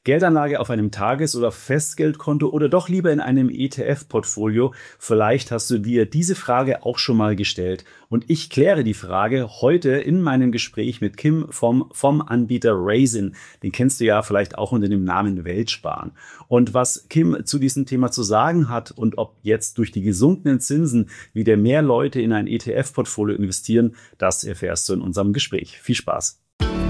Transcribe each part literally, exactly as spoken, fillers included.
Geldanlage auf einem Tages- oder Festgeldkonto oder doch lieber in einem E T F-Portfolio? Vielleicht hast du dir diese Frage auch schon mal gestellt. Und ich kläre die Frage heute in meinem Gespräch mit Kim vom, vom Anbieter Raisin. Den kennst du ja vielleicht auch unter dem Namen Weltsparen. Und was Kim zu diesem Thema zu sagen hat und ob jetzt durch die gesunkenen Zinsen wieder mehr Leute in ein E T F-Portfolio investieren, das erfährst du in unserem Gespräch. Viel Spaß!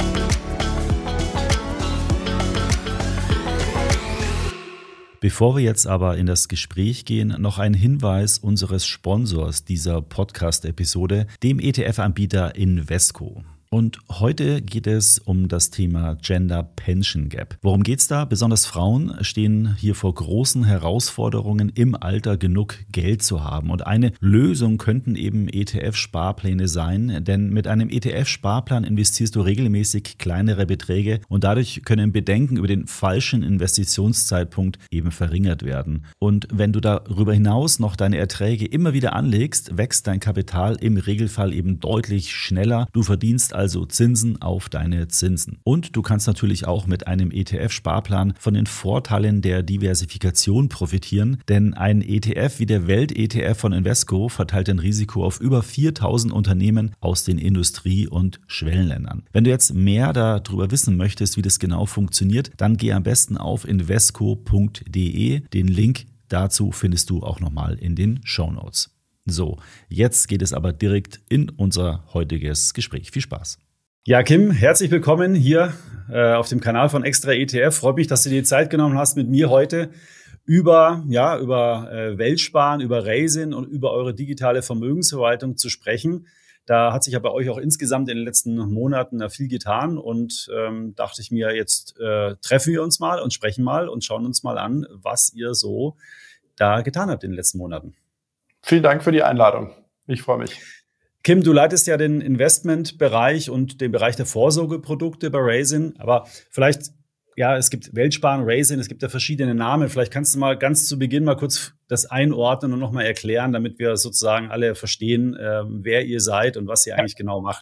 Bevor wir jetzt aber in das Gespräch gehen, noch ein Hinweis unseres Sponsors dieser Podcast-Episode, dem E T F-Anbieter Invesco. Und heute geht es um das Thema Gender Pension Gap. Worum geht's da? Besonders Frauen stehen hier vor großen Herausforderungen, im Alter genug Geld zu haben. Und eine Lösung könnten eben E T F-Sparpläne sein, denn mit einem E T F-Sparplan investierst du regelmäßig kleinere Beträge und dadurch können Bedenken über den falschen Investitionszeitpunkt eben verringert werden. Und wenn du darüber hinaus noch deine Erträge immer wieder anlegst, wächst dein Kapital im Regelfall eben deutlich schneller. Du verdienst also Zinsen auf deine Zinsen. Und du kannst natürlich auch mit einem E T F-Sparplan von den Vorteilen der Diversifikation profitieren, denn ein E T F wie der Welt-E T F von Invesco verteilt ein Risiko auf über viertausend Unternehmen aus den Industrie- und Schwellenländern. Wenn du jetzt mehr darüber wissen möchtest, wie das genau funktioniert, dann geh am besten auf invesco punkt de. Den Link dazu findest du auch nochmal in den Shownotes. So, jetzt geht es aber direkt in unser heutiges Gespräch. Viel Spaß. Ja, Kim, herzlich willkommen hier äh, auf dem Kanal von Extra E T F. Freut mich, dass du dir die Zeit genommen hast, mit mir heute über, ja, über äh, Weltsparen, über Raisin und über eure digitale Vermögensverwaltung zu sprechen. Da hat sich ja bei euch auch insgesamt in den letzten Monaten äh, viel getan und ähm, dachte ich mir, jetzt äh, treffen wir uns mal und sprechen mal und schauen uns mal an, was ihr so da getan habt in den letzten Monaten. Vielen Dank für die Einladung. Ich freue mich. Kim, du leitest ja den Investmentbereich und den Bereich der Vorsorgeprodukte bei Raisin. Aber vielleicht, ja, es gibt Weltsparen, Raisin, es gibt ja verschiedene Namen. Vielleicht kannst du mal ganz zu Beginn mal kurz das einordnen und nochmal erklären, damit wir sozusagen alle verstehen, äh, wer ihr seid und was ihr eigentlich genau macht.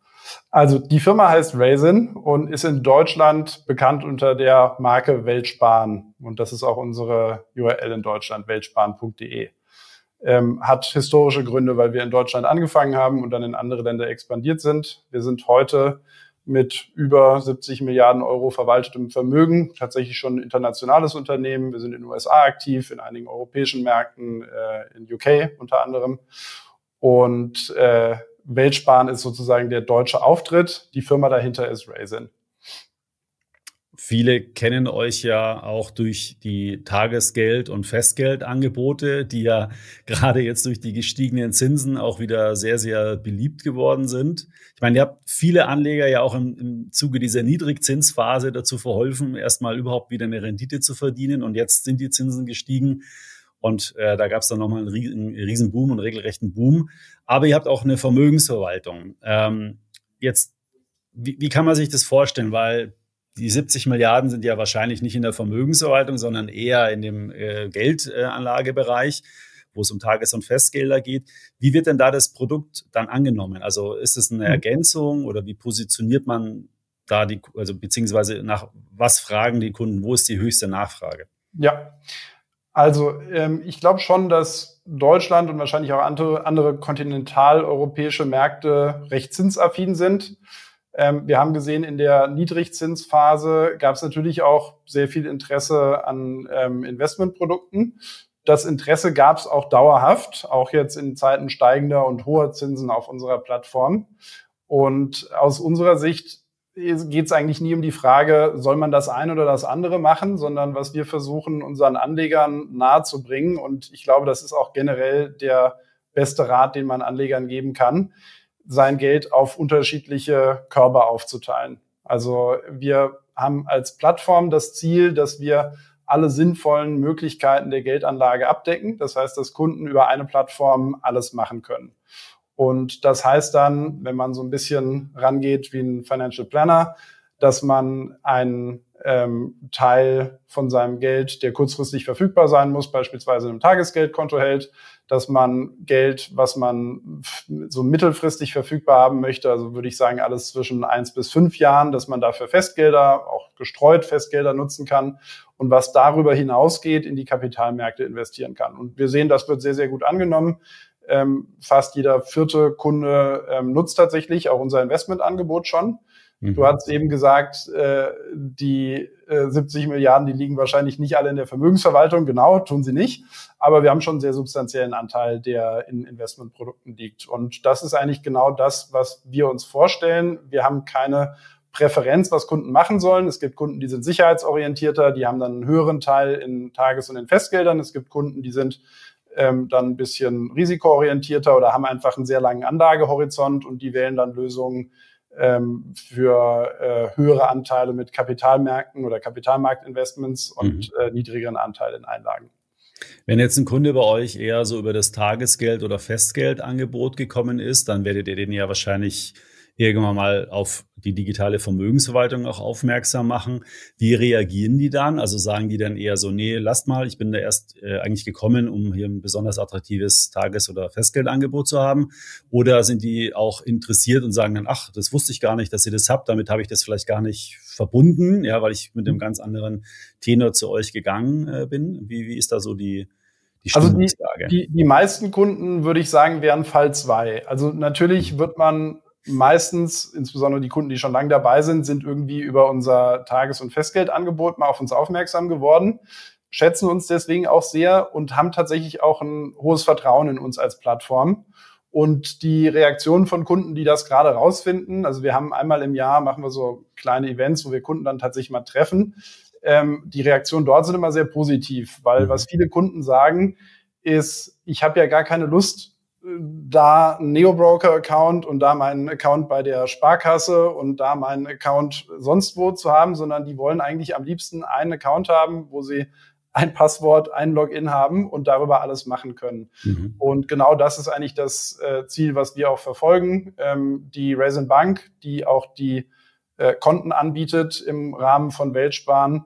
Also die Firma heißt Raisin und ist in Deutschland bekannt unter der Marke Weltsparen. Und das ist auch unsere U R L in Deutschland, weltsparen punkt de. Ähm, hat historische Gründe, weil wir in Deutschland angefangen haben und dann in andere Länder expandiert sind. Wir sind heute mit über siebzig Milliarden Euro verwaltetem Vermögen tatsächlich schon ein internationales Unternehmen. Wir sind in den U S A aktiv, in einigen europäischen Märkten, äh, in U K unter anderem. Und äh, Weltsparen ist sozusagen der deutsche Auftritt. Die Firma dahinter ist Raisin. Viele kennen euch ja auch durch die Tagesgeld- und Festgeldangebote, die ja gerade jetzt durch die gestiegenen Zinsen auch wieder sehr, sehr beliebt geworden sind. Ich meine, ihr habt viele Anleger ja auch im, im Zuge dieser Niedrigzinsphase dazu verholfen, erstmal überhaupt wieder eine Rendite zu verdienen. Und jetzt sind die Zinsen gestiegen. Und äh, da gab es dann nochmal einen riesen, riesen Boom, einen regelrechten Boom. Aber ihr habt auch eine Vermögensverwaltung. Ähm, jetzt, wie, wie kann man sich das vorstellen? Weil die siebzig Milliarden sind ja wahrscheinlich nicht in der Vermögensverwaltung, sondern eher in dem äh, Geldanlagebereich, wo es um Tages- und Festgelder geht. Wie wird denn da das Produkt dann angenommen? Also ist es eine Ergänzung oder wie positioniert man da die, also beziehungsweise nach was fragen die Kunden? Wo ist die höchste Nachfrage? Ja, also ähm, ich glaube schon, dass Deutschland und wahrscheinlich auch andere, andere kontinentaleuropäische Märkte recht zinsaffin sind. Ähm, wir haben gesehen, in der Niedrigzinsphase gab es natürlich auch sehr viel Interesse an ähm, Investmentprodukten. Das Interesse gab es auch dauerhaft, auch jetzt in Zeiten steigender und hoher Zinsen auf unserer Plattform. Und aus unserer Sicht geht es eigentlich nie um die Frage, soll man das eine oder das andere machen, sondern was wir versuchen, unseren Anlegern nahezubringen. Und ich glaube, das ist auch generell der beste Rat, den man Anlegern geben kann, sein Geld auf unterschiedliche Körbe aufzuteilen. Also wir haben als Plattform das Ziel, dass wir alle sinnvollen Möglichkeiten der Geldanlage abdecken. Das heißt, dass Kunden über eine Plattform alles machen können. Und das heißt dann, wenn man so ein bisschen rangeht wie ein Financial Planner, dass man einen ähm, Teil von seinem Geld, der kurzfristig verfügbar sein muss, beispielsweise in einem Tagesgeldkonto hält, dass man Geld, was man so mittelfristig verfügbar haben möchte, also würde ich sagen alles zwischen eins bis fünf Jahren, dass man dafür Festgelder, auch gestreut Festgelder nutzen kann und was darüber hinausgeht, in die Kapitalmärkte investieren kann. Und wir sehen, das wird sehr, sehr gut angenommen. Ähm, fast jeder vierte Kunde ähm, nutzt tatsächlich auch unser Investmentangebot schon. Mhm. Du hast eben gesagt, äh, die äh, siebzig Milliarden, die liegen wahrscheinlich nicht alle in der Vermögensverwaltung. Genau, tun sie nicht. Aber wir haben schon einen sehr substanziellen Anteil, der in Investmentprodukten liegt. Und das ist eigentlich genau das, was wir uns vorstellen. Wir haben keine Präferenz, was Kunden machen sollen. Es gibt Kunden, die sind sicherheitsorientierter, die haben dann einen höheren Teil in Tages- und in Festgeldern. Es gibt Kunden, die sind ähm, dann ein bisschen risikoorientierter oder haben einfach einen sehr langen Anlagehorizont und die wählen dann Lösungen ähm, für äh, höhere Anteile mit Kapitalmärkten oder Kapitalmarktinvestments und mhm. äh, niedrigeren Anteil in Einlagen. Wenn jetzt ein Kunde bei euch eher so über das Tagesgeld- oder Festgeldangebot gekommen ist, dann werdet ihr den ja wahrscheinlich irgendwann mal auf die digitale Vermögensverwaltung auch aufmerksam machen. Wie reagieren die dann? Also sagen die dann eher so, nee, lasst mal, ich bin da erst äh, eigentlich gekommen, um hier ein besonders attraktives Tages- oder Festgeldangebot zu haben? Oder sind die auch interessiert und sagen dann, ach, das wusste ich gar nicht, dass ihr das habt, damit habe ich das vielleicht gar nicht verbunden, ja, weil ich mit einem ganz anderen Tenor zu euch gegangen äh, bin? Wie, wie ist da so die Die also die, die, die meisten Kunden, würde ich sagen, wären Fall zwei. Also natürlich wird man meistens, insbesondere die Kunden, die schon lange dabei sind, sind irgendwie über unser Tages- und Festgeldangebot mal auf uns aufmerksam geworden, schätzen uns deswegen auch sehr und haben tatsächlich auch ein hohes Vertrauen in uns als Plattform. Und die Reaktionen von Kunden, die das gerade rausfinden, also wir haben einmal im Jahr, machen wir so kleine Events, wo wir Kunden dann tatsächlich mal treffen. Ähm, die Reaktionen dort sind immer sehr positiv, weil was viele Kunden sagen, ist, ich habe ja gar keine Lust, da einen Neo-Broker-Account und da meinen Account bei der Sparkasse und da meinen Account sonst wo zu haben, sondern die wollen eigentlich am liebsten einen Account haben, wo sie ein Passwort, ein Login haben und darüber alles machen können. Mhm. Und genau das ist eigentlich das äh, Ziel, was wir auch verfolgen. Ähm, die Raisin Bank, die auch die äh, Konten anbietet im Rahmen von Weltsparen,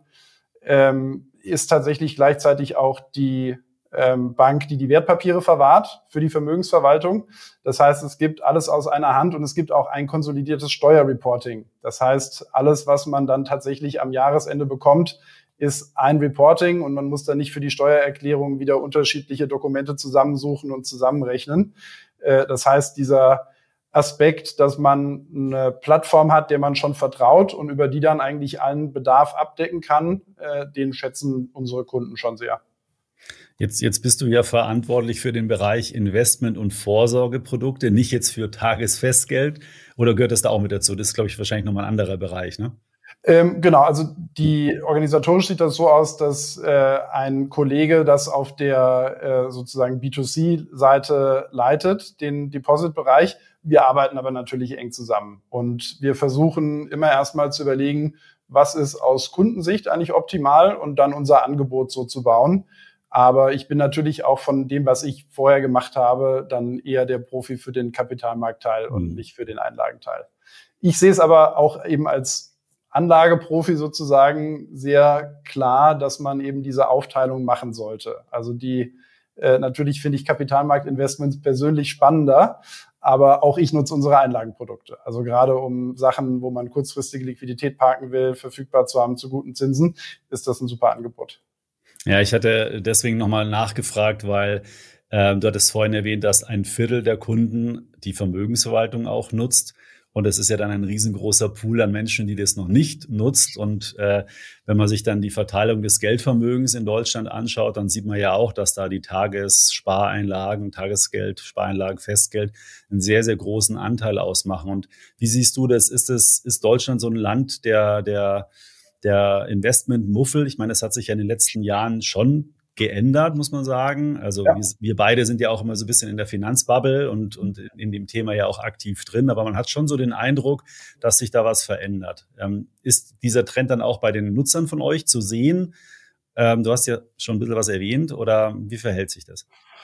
ähm, ist tatsächlich gleichzeitig auch die ähm, Bank, die die Wertpapiere verwahrt für die Vermögensverwaltung. Das heißt, es gibt alles aus einer Hand und es gibt auch ein konsolidiertes Steuerreporting. Das heißt, alles, was man dann tatsächlich am Jahresende bekommt, ist ein Reporting und man muss dann nicht für die Steuererklärung wieder unterschiedliche Dokumente zusammensuchen und zusammenrechnen. Äh, das heißt, dieser Aspekt, dass man eine Plattform hat, der man schon vertraut und über die dann eigentlich allen Bedarf abdecken kann, äh, den schätzen unsere Kunden schon sehr. Jetzt, jetzt bist du ja verantwortlich für den Bereich Investment- und Vorsorgeprodukte, nicht jetzt für Tagesfestgeld. Oder gehört das da auch mit dazu? Das ist, glaube ich, wahrscheinlich nochmal ein anderer Bereich, ne? Ähm, genau, also die organisatorisch sieht das so aus, dass äh, ein Kollege das auf der äh, sozusagen B zwei C-Seite leitet, den Deposit-Bereich. Wir arbeiten aber natürlich eng zusammen und wir versuchen immer erstmal zu überlegen, was ist aus Kundensicht eigentlich optimal und dann unser Angebot so zu bauen. Aber ich bin natürlich auch von dem, was ich vorher gemacht habe, dann eher der Profi für den Kapitalmarktteil mhm. und nicht für den Einlagenteil. Ich sehe es aber auch eben als Anlageprofi sozusagen sehr klar, dass man eben diese Aufteilung machen sollte. Also die äh, natürlich finde ich Kapitalmarktinvestments persönlich spannender, aber auch ich nutze unsere Einlagenprodukte. Also gerade um Sachen, wo man kurzfristige Liquidität parken will, verfügbar zu haben zu guten Zinsen, ist das ein super Angebot. Ja, ich hatte deswegen nochmal nachgefragt, weil äh, du hattest vorhin erwähnt, dass ein Viertel der Kunden die Vermögensverwaltung auch nutzt. Und es ist ja dann ein riesengroßer Pool an Menschen, die das noch nicht nutzt. Und äh, wenn man sich dann die Verteilung des Geldvermögens in Deutschland anschaut, dann sieht man ja auch, dass da die Tagesspareinlagen, Tagesgeld, Spareinlagen, Festgeld einen sehr, sehr großen Anteil ausmachen. Und wie siehst du das? Ist das, ist Deutschland so ein Land der, der, der Investmentmuffel? Ich meine, das hat sich ja in den letzten Jahren schon geändert, muss man sagen. Also ja. wir, wir beide sind ja auch immer so ein bisschen in der Finanzbubble und, und in dem Thema ja auch aktiv drin. Aber man hat schon so den Eindruck, dass sich da was verändert. Ähm, ist dieser Trend dann auch bei den Nutzern von euch zu sehen? Ähm, du hast ja schon ein bisschen was erwähnt. Oder wie verhält sich das?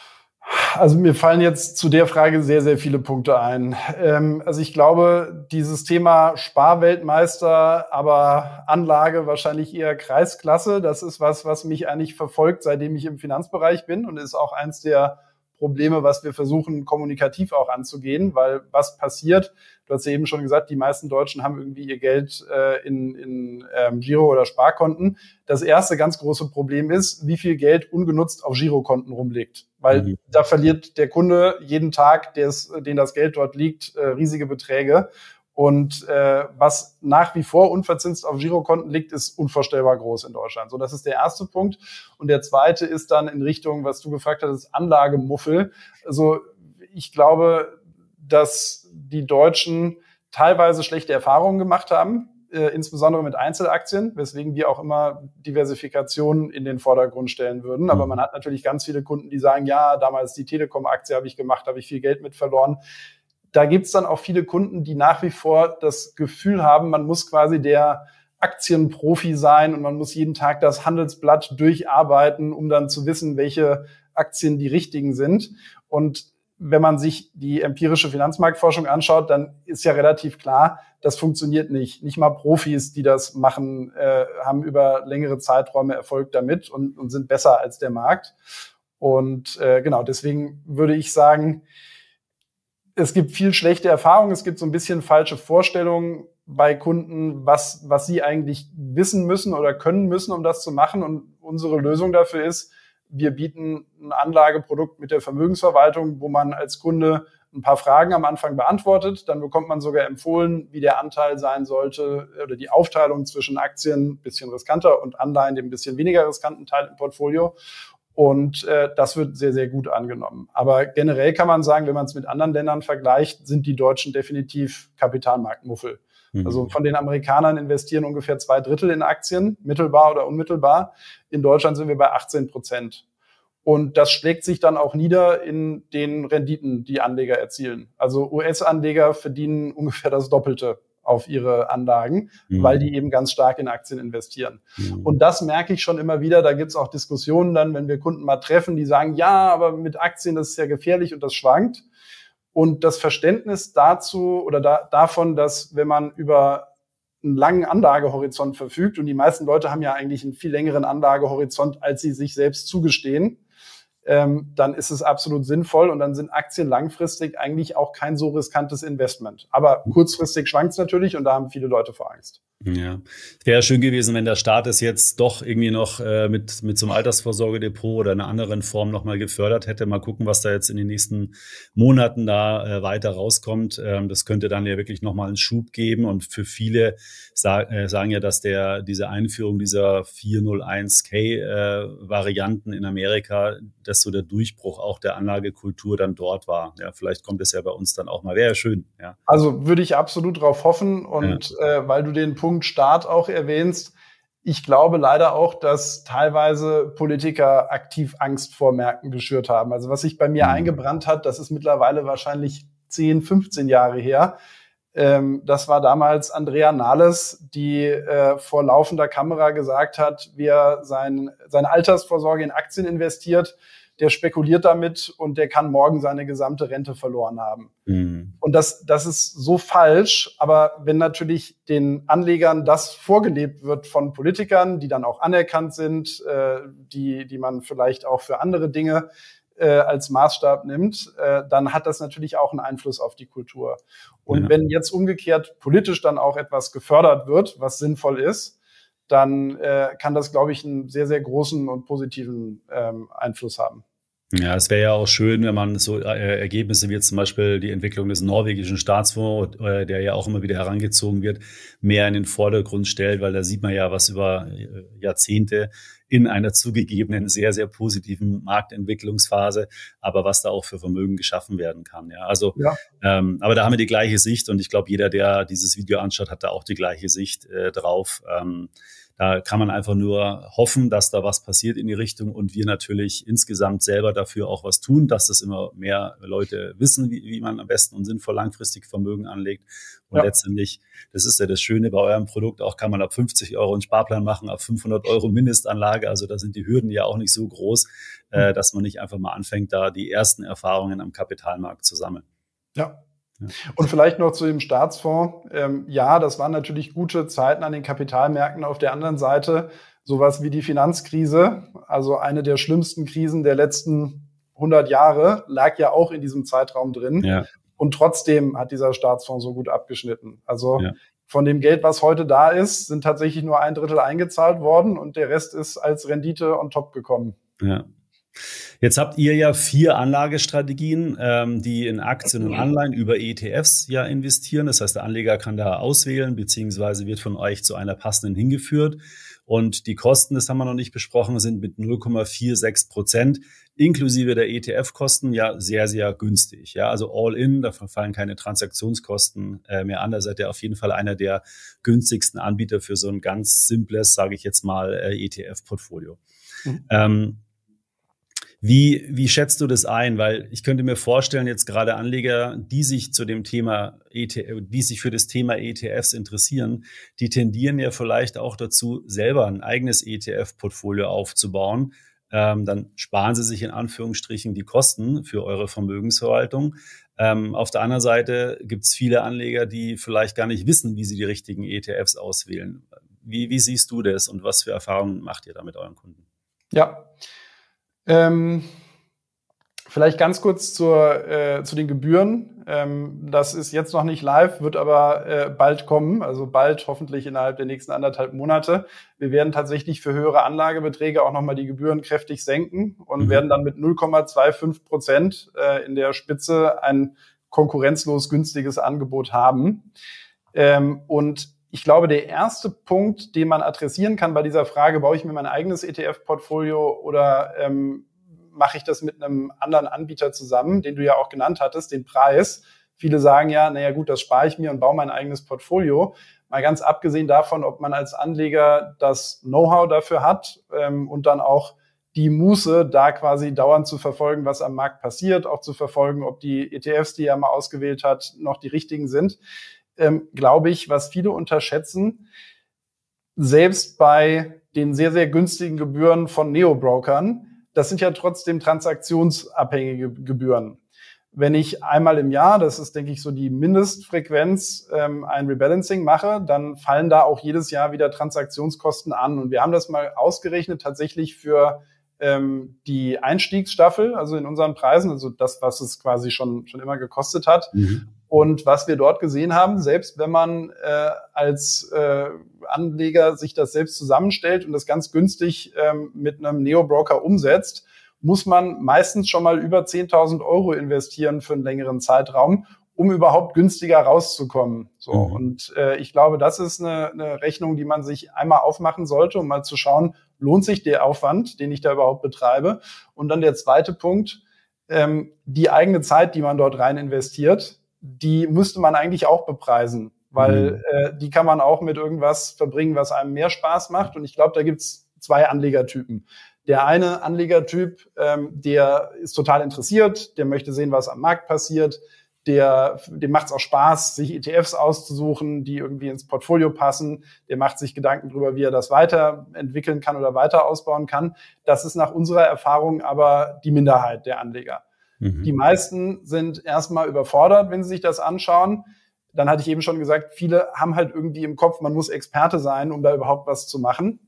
Also mir fallen jetzt zu der Frage sehr, sehr viele Punkte ein. Ähm, also ich glaube, dieses Thema Sparweltmeister, aber Anlage wahrscheinlich eher Kreisklasse, das ist was, was mich eigentlich verfolgt, seitdem ich im Finanzbereich bin und ist auch eins der Probleme, was wir versuchen, kommunikativ auch anzugehen, weil was passiert, du hast ja eben schon gesagt, die meisten Deutschen haben irgendwie ihr Geld äh, in, in ähm, Giro- oder Sparkonten. Das erste ganz große Problem ist, wie viel Geld ungenutzt auf Girokonten rumliegt. Weil mhm. da verliert der Kunde jeden Tag, des, den das Geld dort liegt, äh, riesige Beträge. Und äh, was nach wie vor unverzinst auf Girokonten liegt, ist unvorstellbar groß in Deutschland. So, das ist der erste Punkt. Und der zweite ist dann in Richtung, was du gefragt hast, Anlagemuffel. Also ich glaube, dass die Deutschen teilweise schlechte Erfahrungen gemacht haben, äh, insbesondere mit Einzelaktien, weswegen wir auch immer Diversifikation in den Vordergrund stellen würden. Aber man hat natürlich ganz viele Kunden, die sagen, ja, damals die Telekom-Aktie habe ich gemacht, habe ich viel Geld mit verloren. Da gibt's dann auch viele Kunden, die nach wie vor das Gefühl haben, man muss quasi der Aktienprofi sein und man muss jeden Tag das Handelsblatt durcharbeiten, um dann zu wissen, welche Aktien die richtigen sind. Und wenn man sich die empirische Finanzmarktforschung anschaut, dann ist ja relativ klar, das funktioniert nicht. Nicht mal Profis, die das machen, äh, haben über längere Zeiträume Erfolg damit und, und sind besser als der Markt. Und äh, genau, deswegen würde ich sagen, es gibt viel schlechte Erfahrungen, es gibt so ein bisschen falsche Vorstellungen bei Kunden, was, was sie eigentlich wissen müssen oder können müssen, um das zu machen. Und unsere Lösung dafür ist, wir bieten ein Anlageprodukt mit der Vermögensverwaltung, wo man als Kunde ein paar Fragen am Anfang beantwortet. Dann bekommt man sogar empfohlen, wie der Anteil sein sollte oder die Aufteilung zwischen Aktien, ein bisschen riskanter, und Anleihen, dem ein bisschen weniger riskanten Teil im Portfolio. Und äh, das wird sehr, sehr gut angenommen. Aber generell kann man sagen, wenn man es mit anderen Ländern vergleicht, sind die Deutschen definitiv Kapitalmarktmuffel. Mhm. Also von den Amerikanern investieren ungefähr zwei Drittel in Aktien, mittelbar oder unmittelbar. In Deutschland sind wir bei achtzehn Prozent. Und das schlägt sich dann auch nieder in den Renditen, die Anleger erzielen. Also U S-Anleger verdienen ungefähr das Doppelte auf ihre Anlagen, mhm. weil die eben ganz stark in Aktien investieren. Mhm. Und das merke ich schon immer wieder. Da gibt es auch Diskussionen dann, wenn wir Kunden mal treffen, die sagen, ja, aber mit Aktien, das ist ja gefährlich und das schwankt. Und das Verständnis dazu oder da, davon, dass wenn man über einen langen Anlagehorizont verfügt, und die meisten Leute haben ja eigentlich einen viel längeren Anlagehorizont, als sie sich selbst zugestehen, Ähm, dann ist es absolut sinnvoll und dann sind Aktien langfristig eigentlich auch kein so riskantes Investment. Aber kurzfristig schwankt es natürlich und da haben viele Leute vor Angst. Ja, es wäre schön gewesen, wenn der Staat es jetzt doch irgendwie noch äh, mit mit so einem Altersvorsorgedepot oder einer anderen Form nochmal gefördert hätte. Mal gucken, was da jetzt in den nächsten Monaten da äh, weiter rauskommt. Ähm, das könnte dann ja wirklich nochmal einen Schub geben. Und für viele sag, äh, sagen ja, dass der diese Einführung dieser vier null eins K-Varianten äh, in Amerika, dass so der Durchbruch auch der Anlagekultur dann dort war. Ja, vielleicht kommt es ja bei uns dann auch mal. Wäre ja schön. Ja. Also würde ich absolut drauf hoffen. Und ja. äh, weil du den Punkt Staat auch erwähnst, ich glaube leider auch, dass teilweise Politiker aktiv Angst vor Märkten geschürt haben. Also was sich bei mir mhm. eingebrannt hat, das ist mittlerweile wahrscheinlich zehn, fünfzehn Jahre her. Ähm, das war damals Andrea Nahles, die äh, vor laufender Kamera gesagt hat, wer sein, seine Altersvorsorge in Aktien investiert, der spekuliert damit und der kann morgen seine gesamte Rente verloren haben. Mhm. Und das, das ist so falsch. Aber wenn natürlich den Anlegern das vorgelebt wird von Politikern, die dann auch anerkannt sind, äh, die, die man vielleicht auch für andere Dinge äh, als Maßstab nimmt, äh, dann hat das natürlich auch einen Einfluss auf die Kultur. Und ja. wenn jetzt umgekehrt politisch dann auch etwas gefördert wird, was sinnvoll ist, dann äh, kann das, glaube ich, einen sehr, sehr großen und positiven ähm, Einfluss haben. Ja, es wäre ja auch schön, wenn man so äh, Ergebnisse wie jetzt zum Beispiel die Entwicklung des norwegischen Staatsfonds, äh, der ja auch immer wieder herangezogen wird, mehr in den Vordergrund stellt, weil da sieht man ja, was über Jahrzehnte in einer zugegebenen, sehr, sehr positiven Marktentwicklungsphase, aber was da auch für Vermögen geschaffen werden kann. Ja, also, ja. Ähm, aber da haben wir die gleiche Sicht und ich glaube, jeder, der dieses Video anschaut, hat da auch die gleiche Sicht äh, drauf. Ähm, Da kann man einfach nur hoffen, dass da was passiert in die Richtung und wir natürlich insgesamt selber dafür auch was tun, dass das immer mehr Leute wissen, wie, wie man am besten und sinnvoll langfristig Vermögen anlegt. Und ja. letztendlich, das ist ja das Schöne bei eurem Produkt, auch kann man ab fünfzig Euro einen Sparplan machen, ab fünfhundert Euro Mindestanlage. Also da sind die Hürden ja auch nicht so groß, mhm. äh, dass man nicht einfach mal anfängt, da die ersten Erfahrungen am Kapitalmarkt zu sammeln. Ja. ja. Und vielleicht noch zu dem Staatsfonds. Ähm, ja, das waren natürlich gute Zeiten an den Kapitalmärkten. Auf der anderen Seite sowas wie die Finanzkrise, also eine der schlimmsten Krisen der letzten hundert Jahre, lag ja auch in diesem Zeitraum drin. Ja. Und trotzdem hat dieser Staatsfonds so gut abgeschnitten. Also ja. von dem Geld, was heute da ist, sind tatsächlich nur ein Drittel eingezahlt worden und der Rest ist als Rendite on top gekommen. Ja. Jetzt habt ihr ja vier Anlagestrategien, ähm, die in Aktien und Anleihen über E T Fs ja investieren. Das heißt, der Anleger kann da auswählen, beziehungsweise wird von euch zu einer passenden hingeführt. Und die Kosten, das haben wir noch nicht besprochen, sind mit null Komma sechsundvierzig Prozent inklusive der E T F-Kosten ja sehr, sehr günstig. Ja, also all in, da fallen keine Transaktionskosten äh, mehr an. Da seid ihr auf jeden Fall einer der günstigsten Anbieter für so ein ganz simples, sage ich jetzt mal, äh, E T F-Portfolio. Mhm. Ähm, Wie, wie schätzt du das ein? Weil ich könnte mir vorstellen, jetzt gerade Anleger, die sich zu dem Thema E T F, die sich für das Thema E T Fs interessieren, die tendieren ja vielleicht auch dazu, selber ein eigenes E T F-Portfolio aufzubauen. Ähm, dann sparen sie sich in Anführungsstrichen die Kosten für eure Vermögensverwaltung. Ähm, auf der anderen Seite gibt es viele Anleger, die vielleicht gar nicht wissen, wie sie die richtigen E T Fs auswählen. Wie, wie siehst du das und was für Erfahrungen macht ihr da mit euren Kunden? Ja, Ähm, vielleicht ganz kurz zur, äh, zu den Gebühren. Ähm, das ist jetzt noch nicht live, wird aber äh, bald kommen, also bald hoffentlich innerhalb der nächsten anderthalb Monate. Wir werden tatsächlich für höhere Anlagebeträge auch nochmal die Gebühren kräftig senken und mhm. werden dann mit null Komma fünfundzwanzig Prozent äh, in der Spitze ein konkurrenzlos günstiges Angebot haben. Ähm, und Ich glaube, der erste Punkt, den man adressieren kann bei dieser Frage, baue ich mir mein eigenes E T F-Portfolio oder ähm, mache ich das mit einem anderen Anbieter zusammen, den du ja auch genannt hattest, den Preis. Viele sagen ja, naja gut, das spare ich mir und baue mein eigenes Portfolio. Mal ganz abgesehen davon, ob man als Anleger das Know-how dafür hat ähm, und dann auch die Muße, da quasi dauernd zu verfolgen, was am Markt passiert, auch zu verfolgen, ob die E T Fs, die er mal ausgewählt hat, noch die richtigen sind. Ähm, glaube ich, was viele unterschätzen, selbst bei den sehr, sehr günstigen Gebühren von Neo-Brokern, das sind ja trotzdem transaktionsabhängige Gebühren. Wenn ich einmal im Jahr, das ist, denke ich, so die Mindestfrequenz, ähm, ein Rebalancing mache, dann fallen da auch jedes Jahr wieder Transaktionskosten an. Und wir haben das mal ausgerechnet tatsächlich für ähm, die Einstiegsstaffel, also in unseren Preisen, also das, was es quasi schon, schon immer gekostet hat. Mhm. Und was wir dort gesehen haben, selbst wenn man äh, als äh, Anleger sich das selbst zusammenstellt und das ganz günstig ähm, mit einem Neo-Broker umsetzt, muss man meistens schon mal über zehntausend Euro investieren für einen längeren Zeitraum, um überhaupt günstiger rauszukommen. So. Mhm. Und äh, ich glaube, das ist eine, eine Rechnung, die man sich einmal aufmachen sollte, um mal zu schauen, lohnt sich der Aufwand, den ich da überhaupt betreibe? Und dann der zweite Punkt, ähm, die eigene Zeit, die man dort rein investiert, die müsste man eigentlich auch bepreisen, weil mhm. äh, die kann man auch mit irgendwas verbringen, was einem mehr Spaß macht. Und ich glaube, da gibt's zwei Anlegertypen. Der eine Anlegertyp, ähm, der ist total interessiert, der möchte sehen, was am Markt passiert, der, dem macht es auch Spaß, sich E T Fs auszusuchen, die irgendwie ins Portfolio passen. Der macht sich Gedanken darüber, wie er das weiterentwickeln kann oder weiter ausbauen kann. Das ist nach unserer Erfahrung aber die Minderheit der Anleger. Mhm. Die meisten sind erstmal überfordert, wenn sie sich das anschauen. Dann hatte ich eben schon gesagt, viele haben halt irgendwie im Kopf, man muss Experte sein, um da überhaupt was zu machen.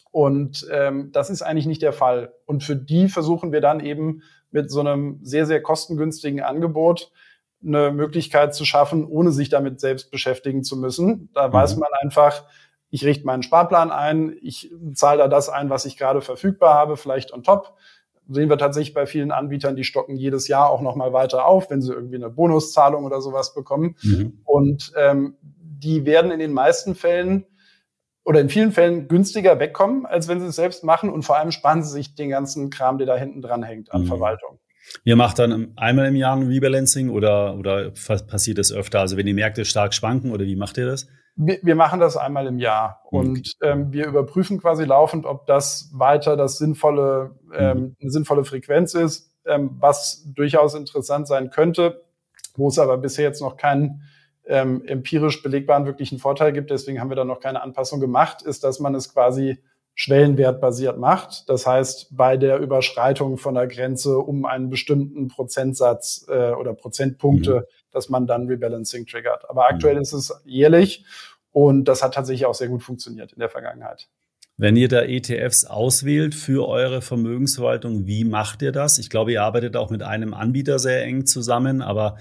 Und ähm, das ist eigentlich nicht der Fall. Und für die versuchen wir dann eben mit so einem sehr, sehr kostengünstigen Angebot eine Möglichkeit zu schaffen, ohne sich damit selbst beschäftigen zu müssen. Da mhm. weiß man einfach, ich richte meinen Sparplan ein, ich zahle da das ein, was ich gerade verfügbar habe, vielleicht on top. Sehen wir tatsächlich bei vielen Anbietern, die stocken jedes Jahr auch nochmal weiter auf, wenn sie irgendwie eine Bonuszahlung oder sowas bekommen. Mhm. Und ähm, die werden in den meisten Fällen oder in vielen Fällen günstiger wegkommen, als wenn sie es selbst machen. Und vor allem sparen sie sich den ganzen Kram, der da hinten dran hängt an mhm. Verwaltung. Ihr macht dann einmal im Jahr ein Rebalancing oder, oder passiert das öfter? Also wenn die Märkte stark schwanken oder wie macht ihr das? Wir, wir machen das einmal im Jahr und ähm, wir überprüfen quasi laufend, ob das weiter das sinnvolle, ähm, eine sinnvolle Frequenz ist, ähm, was durchaus interessant sein könnte, wo es aber bisher jetzt noch keinen ähm, empirisch belegbaren wirklichen Vorteil gibt. Deswegen haben wir da noch keine Anpassung gemacht, ist, dass man es quasi schwellenwertbasiert macht. Das heißt, bei der Überschreitung von der Grenze um einen bestimmten Prozentsatz äh, oder Prozentpunkte, mhm. dass man dann Rebalancing triggert. Aber aktuell mhm. ist es jährlich und das hat tatsächlich auch sehr gut funktioniert in der Vergangenheit. Wenn ihr da E T Fs auswählt für eure Vermögensverwaltung, wie macht ihr das? Ich glaube, ihr arbeitet auch mit einem Anbieter sehr eng zusammen, aber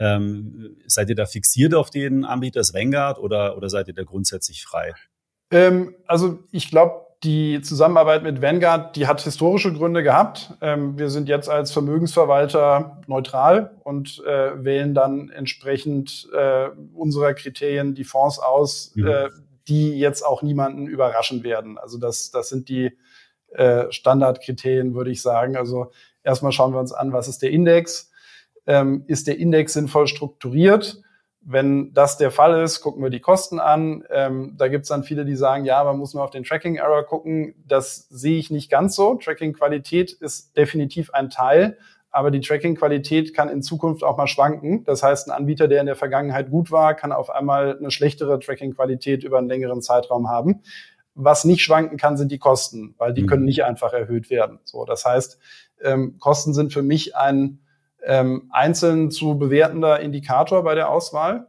ähm, seid ihr da fixiert auf den Anbieter, das Vanguard, oder, oder seid ihr da grundsätzlich frei? Ähm, also ich glaube, die Zusammenarbeit mit Vanguard, die hat historische Gründe gehabt. Ähm, wir sind jetzt als Vermögensverwalter neutral und äh, wählen dann entsprechend äh, unserer Kriterien die Fonds aus, mhm. äh, die jetzt auch niemanden überraschen werden. Also das, das sind die äh, Standardkriterien, würde ich sagen. Also erstmal schauen wir uns an, was ist der Index? Ähm, ist der Index sinnvoll strukturiert? Wenn das der Fall ist, gucken wir die Kosten an. Ähm, da gibt es dann viele, die sagen, ja, man muss nur auf den Tracking-Error gucken. Das sehe ich nicht ganz so. Tracking-Qualität ist definitiv ein Teil, aber die Tracking-Qualität kann in Zukunft auch mal schwanken. Das heißt, ein Anbieter, der in der Vergangenheit gut war, kann auf einmal eine schlechtere Tracking-Qualität über einen längeren Zeitraum haben. Was nicht schwanken kann, sind die Kosten, weil die mhm. können nicht einfach erhöht werden. So, das heißt, ähm, Kosten sind für mich ein Ähm, einzeln zu bewertender Indikator bei der Auswahl.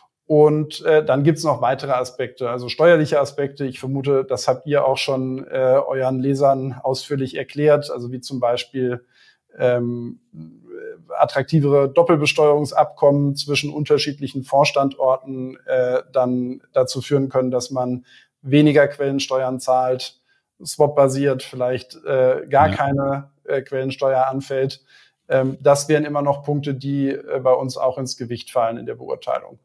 Und äh, dann gibt's noch weitere Aspekte, also steuerliche Aspekte. Ich vermute, das habt ihr auch schon äh, euren Lesern ausführlich erklärt, also wie zum Beispiel ähm, attraktivere Doppelbesteuerungsabkommen zwischen unterschiedlichen Fondsstandorten äh, dann dazu führen können, dass man weniger Quellensteuern zahlt, swap-basiert vielleicht äh, gar ja. keine äh, Quellensteuer anfällt. Das wären immer noch Punkte, die bei uns auch ins Gewicht fallen in der Beurteilung.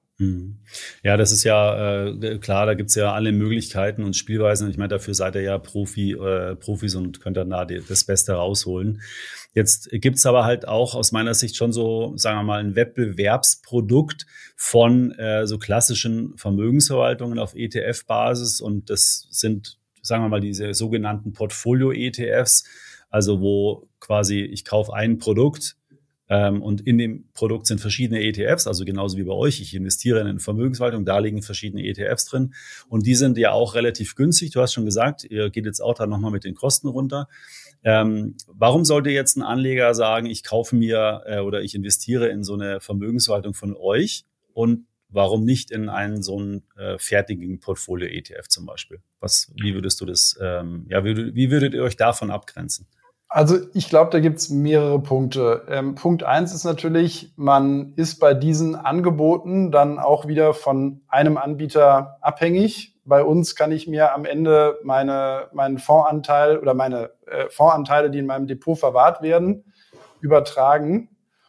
Ja, das ist ja äh, klar, da gibt's ja alle Möglichkeiten und Spielweisen. Ich meine, dafür seid ihr ja Profi, äh, Profis und könnt dann da die, das Beste rausholen. Jetzt gibt's aber halt auch aus meiner Sicht schon so, sagen wir mal, ein Wettbewerbsprodukt von äh, so klassischen Vermögensverwaltungen auf E T F-Basis, und das sind, sagen wir mal, diese sogenannten Portfolio-E T Fs. Also wo quasi ich kaufe ein Produkt ähm, und in dem Produkt sind verschiedene E T Fs, also genauso wie bei euch. Ich investiere in eine Vermögensverwaltung, da liegen verschiedene E T Fs drin und die sind ja auch relativ günstig. Du hast schon gesagt, ihr geht jetzt auch da nochmal mit den Kosten runter. Ähm, warum sollte jetzt ein Anleger sagen, ich kaufe mir äh, oder ich investiere in so eine Vermögensverwaltung von euch, und warum nicht in einen so einen äh, fertigen Portfolio-E T F zum Beispiel? Was, wie würdest du das, ähm, ja, wie, wie würdet ihr euch davon abgrenzen? Also ich glaube, da gibt's mehrere Punkte. Ähm, Punkt eins ist natürlich, man ist bei diesen Angeboten dann auch wieder von einem Anbieter abhängig. Bei uns kann ich mir am Ende meine, meinen Fondsanteil oder meine äh, Fondsanteile, die in meinem Depot verwahrt werden, übertragen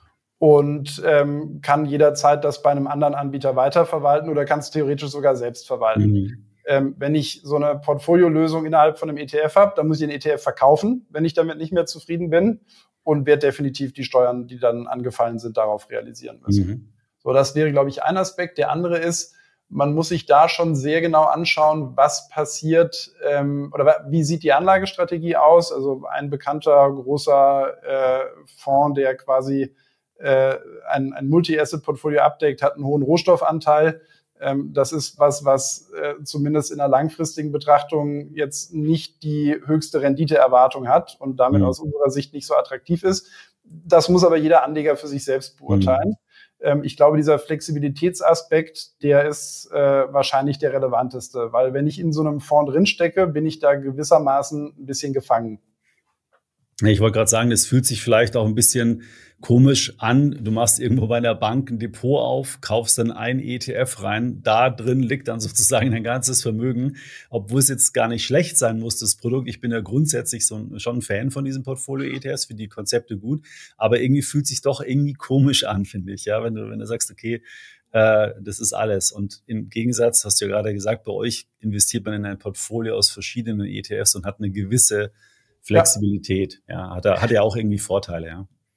und ähm, kann jederzeit das bei einem anderen Anbieter weiterverwalten oder kann es theoretisch sogar selbst verwalten. Mhm. Ähm, wenn ich so eine Portfoliolösung innerhalb von einem E T F habe, dann muss ich den E T F verkaufen, wenn ich damit nicht mehr zufrieden bin, und werde definitiv die Steuern, die dann angefallen sind, darauf realisieren müssen. Mhm. So, das wäre, glaube ich, ein Aspekt. Der andere ist, man muss sich da schon sehr genau anschauen, was passiert ähm, oder wie sieht die Anlagestrategie aus. Also ein bekannter großer äh, Fonds, der quasi äh, ein, ein Multi-Asset-Portfolio abdeckt, hat einen hohen Rohstoffanteil. Das ist was, was äh, zumindest in der langfristigen Betrachtung jetzt nicht die höchste Renditeerwartung hat und damit mhm. aus unserer Sicht nicht so attraktiv ist. Das muss aber jeder Anleger für sich selbst beurteilen. Mhm. Ähm, ich glaube, dieser Flexibilitätsaspekt, der ist äh, wahrscheinlich der relevanteste, weil wenn ich in so einem Fonds drinstecke, bin ich da gewissermaßen ein bisschen gefangen. Ich wollte gerade sagen, das fühlt sich vielleicht auch ein bisschen komisch an. Du machst irgendwo bei einer Bank ein Depot auf, kaufst dann ein E T F rein. Da drin liegt dann sozusagen dein ganzes Vermögen, obwohl es jetzt gar nicht schlecht sein muss, das Produkt. Ich bin ja grundsätzlich so ein, schon ein Fan von diesem Portfolio-E T Fs, finde die Konzepte gut. Aber irgendwie fühlt es sich doch irgendwie komisch an, finde ich. Ja, wenn du, wenn du sagst, okay, äh, das ist alles. Und im Gegensatz, hast du ja gerade gesagt, bei euch investiert man in ein Portfolio aus verschiedenen E T Fs und hat eine gewisse Flexibilität. Ja, ja hat er, hat er auch irgendwie Vorteile, ja.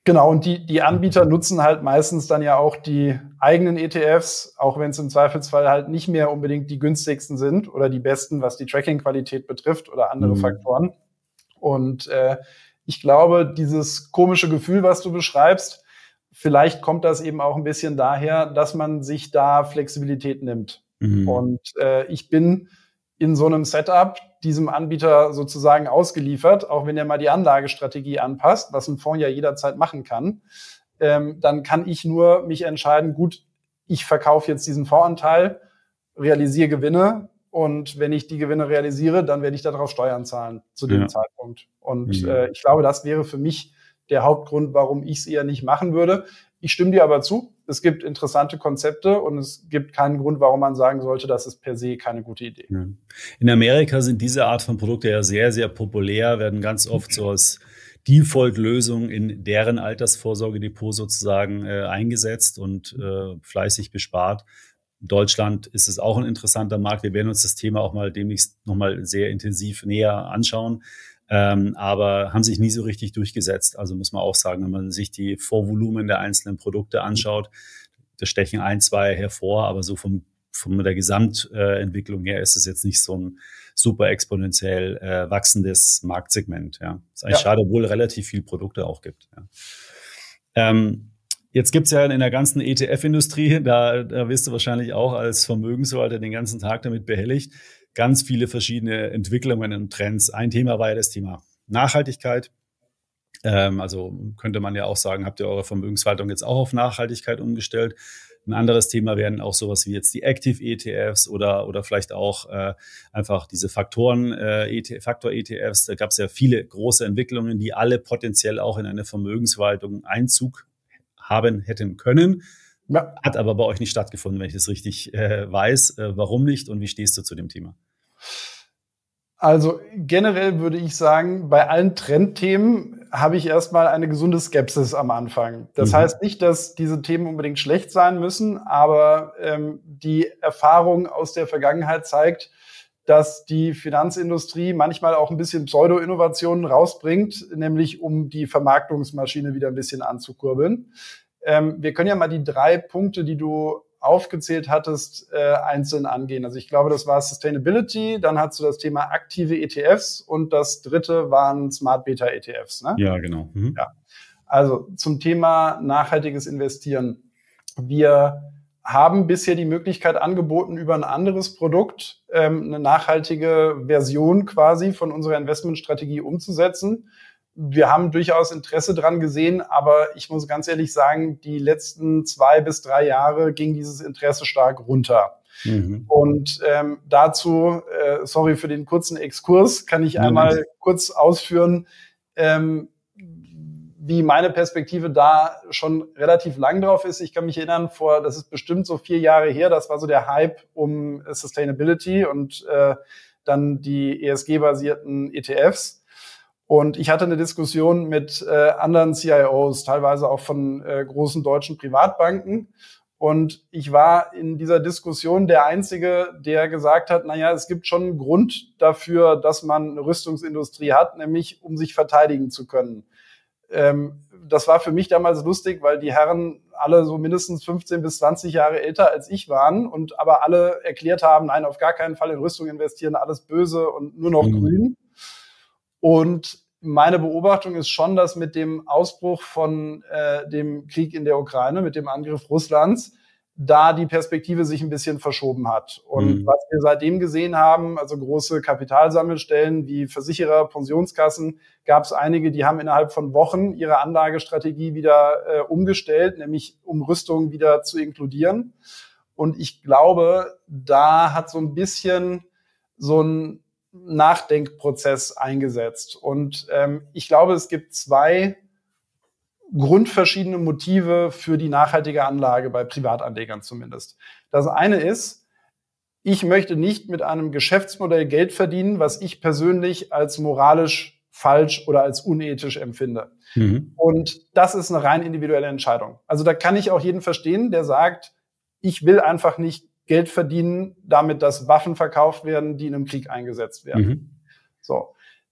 Genau, und die, die Anbieter nutzen halt meistens dann ja auch die eigenen E T Fs, auch wenn es im Zweifelsfall halt nicht mehr unbedingt die günstigsten sind oder die besten, was die Tracking-Qualität betrifft oder andere mhm. Faktoren. Und äh, ich glaube, dieses komische Gefühl, was du beschreibst, vielleicht kommt das eben auch ein bisschen daher, dass man sich da Flexibilität nimmt. Mhm. Und äh, ich bin in so einem Setup diesem Anbieter sozusagen ausgeliefert, auch wenn er mal die Anlagestrategie anpasst, was ein Fonds ja jederzeit machen kann, ähm, dann kann ich nur mich entscheiden, gut, ich verkaufe jetzt diesen Fondsanteil, realisiere Gewinne und wenn ich die Gewinne realisiere, dann werde ich darauf Steuern zahlen zu dem ja. Zeitpunkt. Und mhm. äh, ich glaube, das wäre für mich der Hauptgrund, warum ich es eher nicht machen würde. Ich stimme dir aber zu, es gibt interessante Konzepte und es gibt keinen Grund, warum man sagen sollte, das ist per se keine gute Idee. In Amerika sind diese Art von Produkte ja sehr, sehr populär, werden ganz oft so als Default-Lösung in deren Altersvorsorgedepot sozusagen äh, eingesetzt und äh, fleißig bespart. In Deutschland ist es auch ein interessanter Markt. Wir werden uns das Thema auch mal demnächst nochmal sehr intensiv näher anschauen. Ähm, aber haben sich nie so richtig durchgesetzt. Also muss man auch sagen, wenn man sich die Vorvolumen der einzelnen Produkte anschaut, da stechen ein, zwei hervor, aber so vom, von der Gesamtentwicklung her ist es jetzt nicht so ein super exponentiell äh, wachsendes Marktsegment. Ja, ist eigentlich ja. schade, obwohl relativ viel Produkte auch gibt. Ja. Ähm, Jetzt gibt's ja in der ganzen E T F-Industrie, da, da wirst du wahrscheinlich auch als Vermögensverwalter den ganzen Tag damit behelligt, ganz viele verschiedene Entwicklungen und Trends. Ein Thema war ja das Thema Nachhaltigkeit. Ähm, also könnte man ja auch sagen, habt ihr eure Vermögensverwaltung jetzt auch auf Nachhaltigkeit umgestellt? Ein anderes Thema wären auch sowas wie jetzt die Active-E T Fs oder oder vielleicht auch äh, einfach diese Faktoren äh, Faktor-E T Fs. Da gab's ja viele große Entwicklungen, die alle potenziell auch in eine Vermögensverwaltung Einzug haben hätten können. Ja. Hat aber bei euch nicht stattgefunden, wenn ich das richtig äh, weiß. Äh, warum nicht und wie stehst du zu dem Thema? Also generell würde ich sagen, bei allen Trendthemen habe ich erstmal eine gesunde Skepsis am Anfang. Das mhm. heißt nicht, dass diese Themen unbedingt schlecht sein müssen, aber ähm, die Erfahrung aus der Vergangenheit zeigt, dass die Finanzindustrie manchmal auch ein bisschen Pseudo-Innovationen rausbringt, nämlich um die Vermarktungsmaschine wieder ein bisschen anzukurbeln. Ähm, wir können ja mal die drei Punkte, die du aufgezählt hattest, äh, einzeln angehen. Also ich glaube, das war Sustainability, dann hast du das Thema aktive E T Fs und das dritte waren Smart Beta E T Fs. Ne? Ja, genau. Mhm. Ja. Also zum Thema nachhaltiges Investieren. Wir haben bisher die Möglichkeit angeboten, über ein anderes Produkt ähm, eine nachhaltige Version quasi von unserer Investmentstrategie umzusetzen. Wir haben durchaus Interesse dran gesehen, aber ich muss ganz ehrlich sagen, die letzten zwei bis drei Jahre ging dieses Interesse stark runter. Mhm. Und ähm, dazu, äh, sorry für den kurzen Exkurs, kann ich einmal mhm. kurz ausführen, ähm, wie meine Perspektive da schon relativ lang drauf ist. Ich kann mich erinnern, vor, das ist bestimmt so vier Jahre her, das war so der Hype um Sustainability und äh, dann die E S G-basierten E T Fs. Und ich hatte eine Diskussion mit äh, anderen C I Os, teilweise auch von äh, großen deutschen Privatbanken. Und ich war in dieser Diskussion der Einzige, der gesagt hat, naja, es gibt schon einen Grund dafür, dass man eine Rüstungsindustrie hat, nämlich um sich verteidigen zu können. Ähm, das war für mich damals lustig, weil die Herren alle so mindestens fünfzehn bis zwanzig Jahre älter als ich waren und aber alle erklärt haben, nein, auf gar keinen Fall in Rüstung investieren, alles böse und nur noch mhm. grün. Und meine Beobachtung ist schon, dass mit dem Ausbruch von äh, dem Krieg in der Ukraine, mit dem Angriff Russlands, da die Perspektive sich ein bisschen verschoben hat. Und mhm. was wir seitdem gesehen haben, also große Kapitalsammelstellen wie Versicherer, Pensionskassen, gab es einige, die haben innerhalb von Wochen ihre Anlagestrategie wieder äh, umgestellt, nämlich um Rüstung wieder zu inkludieren. Und ich glaube, da hat so ein bisschen so ein Nachdenkprozess eingesetzt. Und ähm, ich glaube, es gibt zwei grundverschiedene Motive für die nachhaltige Anlage bei Privatanlegern zumindest. Das eine ist, ich möchte nicht mit einem Geschäftsmodell Geld verdienen, was ich persönlich als moralisch falsch oder als unethisch empfinde. Mhm. Und das ist eine rein individuelle Entscheidung. Also da kann ich auch jeden verstehen, der sagt, ich will einfach nicht Geld verdienen, damit dass Waffen verkauft werden, die in einem Krieg eingesetzt werden. Mhm. So.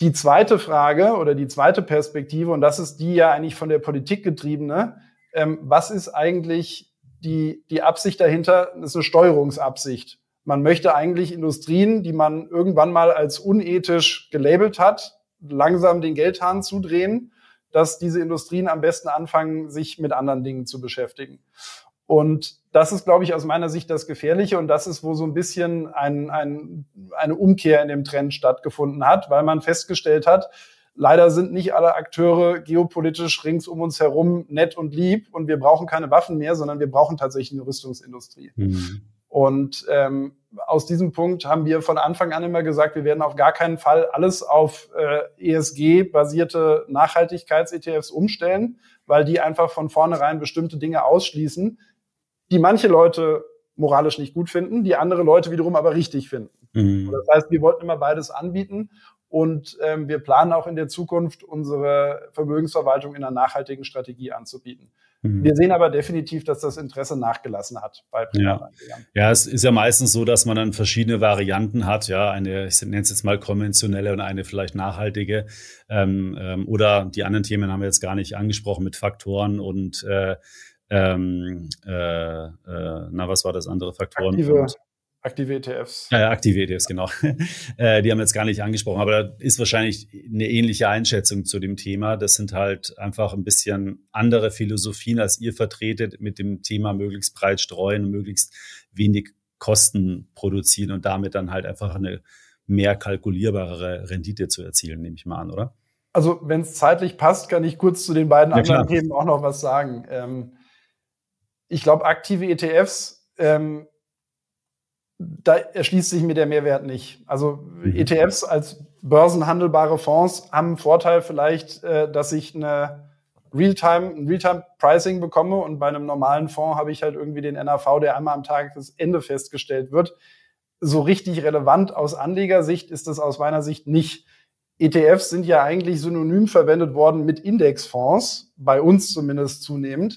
Die zweite Frage oder die zweite Perspektive, und das ist die ja eigentlich von der Politik getriebene, ähm, was ist eigentlich die, die Absicht dahinter? Das ist eine Steuerungsabsicht. Man möchte eigentlich Industrien, die man irgendwann mal als unethisch gelabelt hat, langsam den Geldhahn zudrehen, dass diese Industrien am besten anfangen, sich mit anderen Dingen zu beschäftigen. Und das ist, glaube ich, aus meiner Sicht das Gefährliche. Und das ist, wo so ein bisschen ein, ein, eine Umkehr in dem Trend stattgefunden hat, weil man festgestellt hat, leider sind nicht alle Akteure geopolitisch rings um uns herum nett und lieb. Und wir brauchen keine Waffen mehr, sondern wir brauchen tatsächlich eine Rüstungsindustrie. Mhm. Und ähm, aus diesem Punkt haben wir von Anfang an immer gesagt, wir werden auf gar keinen Fall alles auf äh, E S G-basierte Nachhaltigkeits-E T Fs umstellen, weil die einfach von vornherein bestimmte Dinge ausschließen, die manche Leute moralisch nicht gut finden, die andere Leute wiederum aber richtig finden. Mhm. Das heißt, wir wollten immer beides anbieten und ähm, wir planen auch in der Zukunft, unsere Vermögensverwaltung in einer nachhaltigen Strategie anzubieten. Mhm. Wir sehen aber definitiv, dass das Interesse nachgelassen hat bei Privatanlegern. Ja. ja, es ist ja meistens so, dass man dann verschiedene Varianten hat. Ja, eine, ich nenne es jetzt mal konventionelle und eine vielleicht nachhaltige. Ähm, ähm, oder die anderen Themen haben wir jetzt gar nicht angesprochen mit Faktoren und äh, ähm, äh, äh, na, was war das andere? Faktoren? Aktive, und, aktive E T Fs. Ja, aktive E T Fs, genau. äh, die haben wir jetzt gar nicht angesprochen, aber da ist wahrscheinlich eine ähnliche Einschätzung zu dem Thema. Das sind halt einfach ein bisschen andere Philosophien, als ihr vertretet, mit dem Thema möglichst breit streuen und möglichst wenig Kosten produzieren und damit dann halt einfach eine mehr kalkulierbare Rendite zu erzielen, nehme ich mal an, oder? Also, wenn es zeitlich passt, kann ich kurz zu den beiden ja, anderen klar. Themen auch noch was sagen. Ähm, ich glaube, aktive E T Fs, ähm, da erschließt sich mir der Mehrwert nicht. Also mhm. E T Fs als börsenhandelbare Fonds haben einen Vorteil vielleicht, äh, dass ich eine Realtime, ein Realtime-Pricing bekomme und bei einem normalen Fonds habe ich halt irgendwie den N A V, der einmal am Tagesende festgestellt wird. So richtig relevant aus Anlegersicht ist das aus meiner Sicht nicht. E T Fs sind ja eigentlich synonym verwendet worden mit Indexfonds, bei uns zumindest zunehmend.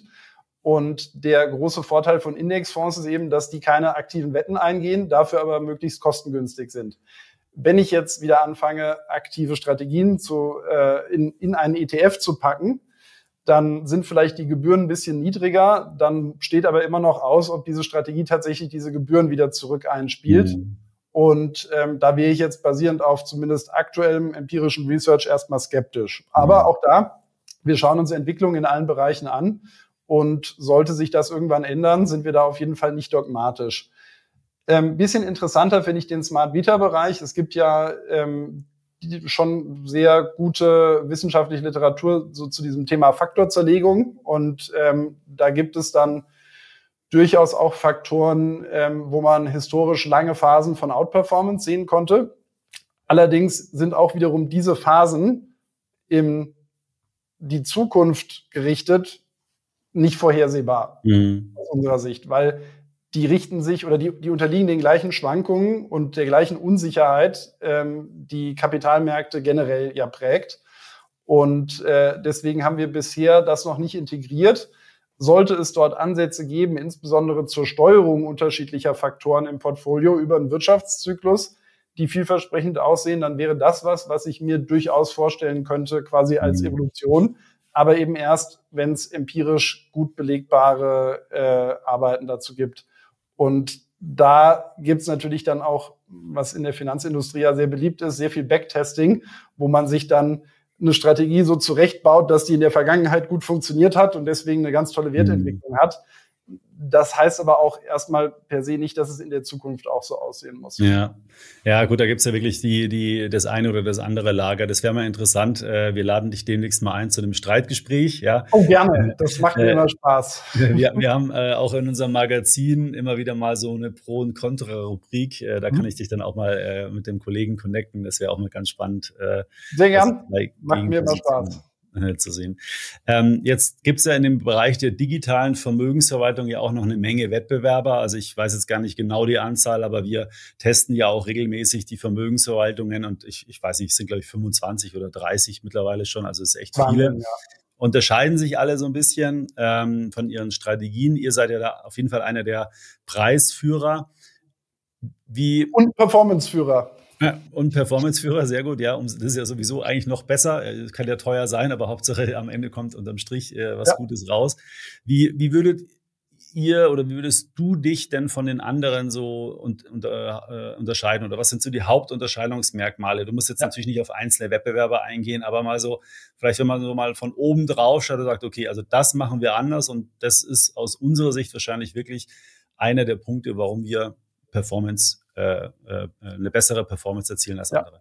Und der große Vorteil von Indexfonds ist eben, dass die keine aktiven Wetten eingehen, dafür aber möglichst kostengünstig sind. Wenn ich jetzt wieder anfange, aktive Strategien zu, äh, in, in einen E T F zu packen, dann sind vielleicht die Gebühren ein bisschen niedriger, dann steht aber immer noch aus, ob diese Strategie tatsächlich diese Gebühren wieder zurück einspielt. Mhm. Und ähm, da wäre ich jetzt basierend auf zumindest aktuellem empirischen Research erstmal skeptisch. Aber mhm. auch da, wir schauen uns Entwicklungen in allen Bereichen an. Und sollte sich das irgendwann ändern, sind wir da auf jeden Fall nicht dogmatisch. Ähm, bisschen interessanter finde ich den Smart Beta-Bereich. Es gibt ja ähm, die, schon sehr gute wissenschaftliche Literatur so zu diesem Thema Faktorzerlegung. Und ähm, da gibt es dann durchaus auch Faktoren, ähm, wo man historisch lange Phasen von Outperformance sehen konnte. Allerdings sind auch wiederum diese Phasen in die Zukunft gerichtet nicht vorhersehbar mhm. aus unserer Sicht, weil die richten sich oder die, die unterliegen den gleichen Schwankungen und der gleichen Unsicherheit, ähm, die Kapitalmärkte generell ja prägt. Und äh, deswegen haben wir bisher das noch nicht integriert. Sollte es dort Ansätze geben, insbesondere zur Steuerung unterschiedlicher Faktoren im Portfolio über einen Wirtschaftszyklus, die vielversprechend aussehen, dann wäre das was, was ich mir durchaus vorstellen könnte, quasi als mhm. Evolution. Aber eben erst, wenn es empirisch gut belegbare äh, Arbeiten dazu gibt. Und da gibt es natürlich dann auch, was in der Finanzindustrie ja sehr beliebt ist, sehr viel Backtesting, wo man sich dann eine Strategie so zurechtbaut, dass die in der Vergangenheit gut funktioniert hat und deswegen eine ganz tolle Wertentwicklung mhm. hat. Das heißt aber auch erstmal per se nicht, dass es in der Zukunft auch so aussehen muss. Ja, ja, gut, da gibt's ja wirklich die, die, das eine oder das andere Lager. Das wäre mal interessant. Wir laden dich demnächst mal ein zu einem Streitgespräch. Ja. Oh, gerne. Das macht mir äh, immer Spaß. Wir, wir haben äh, auch in unserem Magazin immer wieder mal so eine Pro- und Contra-Rubrik. Äh, da mhm. kann ich dich dann auch mal äh, mit dem Kollegen connecten. Das wäre auch mal ganz spannend. Äh, Sehr gern. Macht mir immer Spaß zu sehen. Ähm, jetzt gibt es ja in dem Bereich der digitalen Vermögensverwaltung ja auch noch eine Menge Wettbewerber. Also ich weiß jetzt gar nicht genau die Anzahl, aber wir testen ja auch regelmäßig die Vermögensverwaltungen und ich, ich weiß nicht, es sind glaube ich fünfundzwanzig oder dreißig mittlerweile schon, also es ist echt Wahnsinn, viele. Ja. Unterscheiden sich alle so ein bisschen ähm, von ihren Strategien. Ihr seid ja da auf jeden Fall einer der Preisführer. Wie und Performanceführer. Ja, und Performanceführer, sehr gut, ja, das ist ja sowieso eigentlich noch besser, kann ja teuer sein, aber Hauptsache am Ende kommt unterm Strich äh, was ja. Gutes raus. Wie, wie würdet ihr oder wie würdest du dich denn von den anderen so und, und, äh, unterscheiden oder was sind so die Hauptunterscheidungsmerkmale? Du musst jetzt ja. natürlich nicht auf einzelne Wettbewerber eingehen, aber mal so, vielleicht wenn man so mal von oben drauf schaut und sagt, okay, also das machen wir anders und das ist aus unserer Sicht wahrscheinlich wirklich einer der Punkte, warum wir Performance, äh, äh, eine bessere Performance erzielen als ja. andere.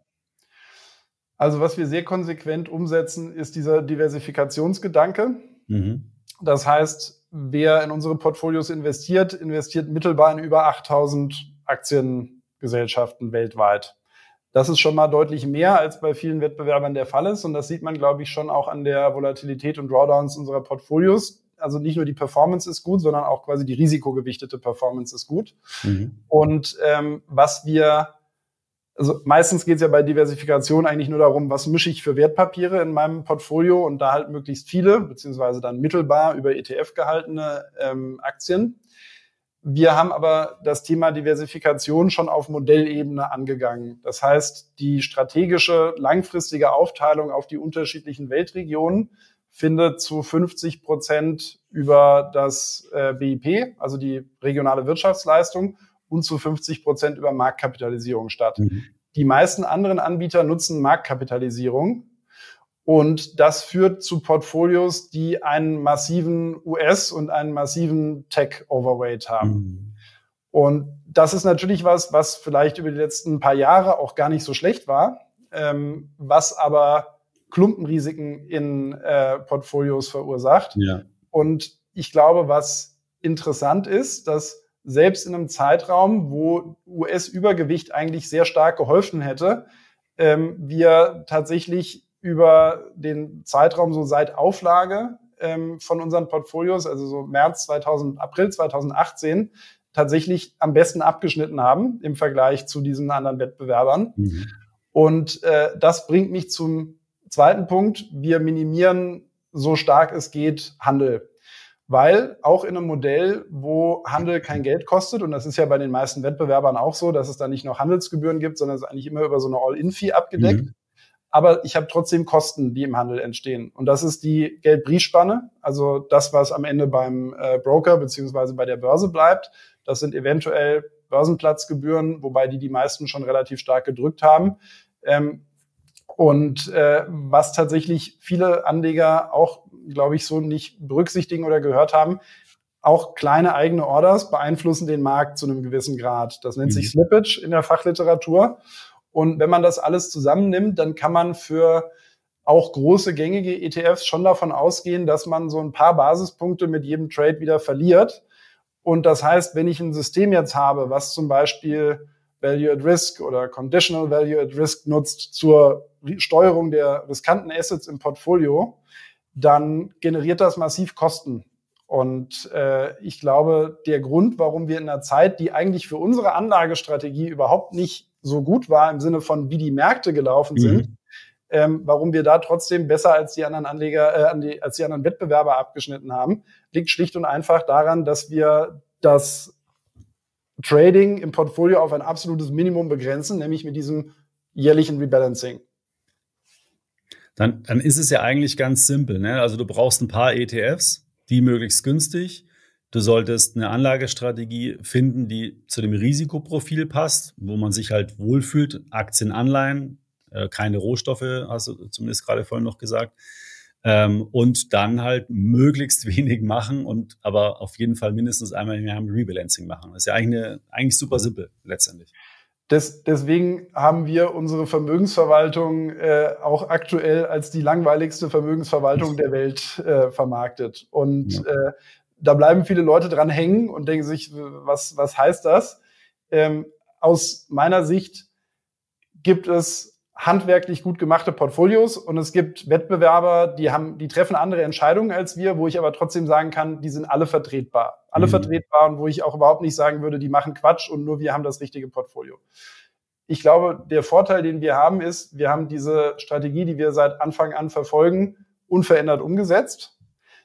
Also was wir sehr konsequent umsetzen, ist dieser Diversifikationsgedanke. Mhm. Das heißt, wer in unsere Portfolios investiert, investiert mittelbar in über achttausend Aktiengesellschaften weltweit. Das ist schon mal deutlich mehr, als bei vielen Wettbewerbern der Fall ist. Und das sieht man, glaube ich, schon auch an der Volatilität und Drawdowns unserer Portfolios. Also nicht nur die Performance ist gut, sondern auch quasi die risikogewichtete Performance ist gut. Mhm. Und ähm, was wir, also meistens geht es ja bei Diversifikation eigentlich nur darum, was mische ich für Wertpapiere in meinem Portfolio und da halt möglichst viele, beziehungsweise dann mittelbar über E T F gehaltene ähm, Aktien. Wir haben aber das Thema Diversifikation schon auf Modellebene angegangen. Das heißt, die strategische, langfristige Aufteilung auf die unterschiedlichen Weltregionen findet zu fünfzig Prozent über das äh, B I P, also die regionale Wirtschaftsleistung, und zu fünfzig Prozent über Marktkapitalisierung statt. Mhm. Die meisten anderen Anbieter nutzen Marktkapitalisierung und das führt zu Portfolios, die einen massiven U S- und einen massiven Tech-Overweight haben. Mhm. Und das ist natürlich was, was vielleicht über die letzten paar Jahre auch gar nicht so schlecht war, ähm, was aber Klumpenrisiken in äh, Portfolios verursacht. Ja. Und ich glaube, was interessant ist, dass selbst in einem Zeitraum, wo U S-Übergewicht eigentlich sehr stark geholfen hätte, ähm, wir tatsächlich über den Zeitraum so seit Auflage ähm, von unseren Portfolios, also so März zweitausend, April zweitausendachtzehn, tatsächlich am besten abgeschnitten haben im Vergleich zu diesen anderen Wettbewerbern. Mhm. Und äh, das bringt mich zum zweiten Punkt, wir minimieren so stark es geht Handel. Weil auch in einem Modell, wo Handel kein Geld kostet, und das ist ja bei den meisten Wettbewerbern auch so, dass es da nicht noch Handelsgebühren gibt, sondern es ist eigentlich immer über so eine All-In-Fee abgedeckt. Mhm. Aber ich habe trotzdem Kosten, die im Handel entstehen. Und das ist die Geld-Brie-Spanne, also das, was am Ende beim äh, Broker beziehungsweise bei der Börse bleibt. Das sind eventuell Börsenplatzgebühren, wobei die die meisten schon relativ stark gedrückt haben. Ähm, Und äh, was tatsächlich viele Anleger auch, glaube ich, so nicht berücksichtigen oder gehört haben, auch kleine eigene Orders beeinflussen den Markt zu einem gewissen Grad. Das nennt mhm. sich Slippage in der Fachliteratur. Und wenn man das alles zusammennimmt, dann kann man für auch große gängige E T Fs schon davon ausgehen, dass man so ein paar Basispunkte mit jedem Trade wieder verliert. Und das heißt, wenn ich ein System jetzt habe, was zum Beispiel Value at Risk oder Conditional Value at Risk nutzt zur Steuerung der riskanten Assets im Portfolio, dann generiert das massiv Kosten. Und äh, ich glaube, der Grund, warum wir in einer Zeit, die eigentlich für unsere Anlagestrategie überhaupt nicht so gut war, im Sinne von wie die Märkte gelaufen mhm. sind, ähm, warum wir da trotzdem besser als die anderen Anleger, äh, als die anderen Wettbewerber abgeschnitten haben, liegt schlicht und einfach daran, dass wir das Trading im Portfolio auf ein absolutes Minimum begrenzen, nämlich mit diesem jährlichen Rebalancing. Dann, dann ist es ja eigentlich ganz simpel, ne? Also du brauchst ein paar E T Fs, die möglichst günstig. Du solltest eine Anlagestrategie finden, die zu dem Risikoprofil passt, wo man sich halt wohlfühlt. Aktien, Anleihen, äh, keine Rohstoffe, hast du zumindest gerade vorhin noch gesagt. Ähm, und dann halt möglichst wenig machen und aber auf jeden Fall mindestens einmal im Jahr ein Rebalancing machen. Das ist ja eigentlich, eine, eigentlich super simpel letztendlich. Des, deswegen haben wir unsere Vermögensverwaltung äh, auch aktuell als die langweiligste Vermögensverwaltung der Welt äh, vermarktet. Und ja. äh, da bleiben viele Leute dran hängen und denken sich, was, was heißt das? Ähm, aus meiner Sicht gibt es handwerklich gut gemachte Portfolios und es gibt Wettbewerber, die haben, die treffen andere Entscheidungen als wir, wo ich aber trotzdem sagen kann, die sind alle vertretbar. Alle mhm. vertretbar und wo ich auch überhaupt nicht sagen würde, die machen Quatsch und nur wir haben das richtige Portfolio. Ich glaube, der Vorteil, den wir haben, ist, wir haben diese Strategie, die wir seit Anfang an verfolgen, unverändert umgesetzt.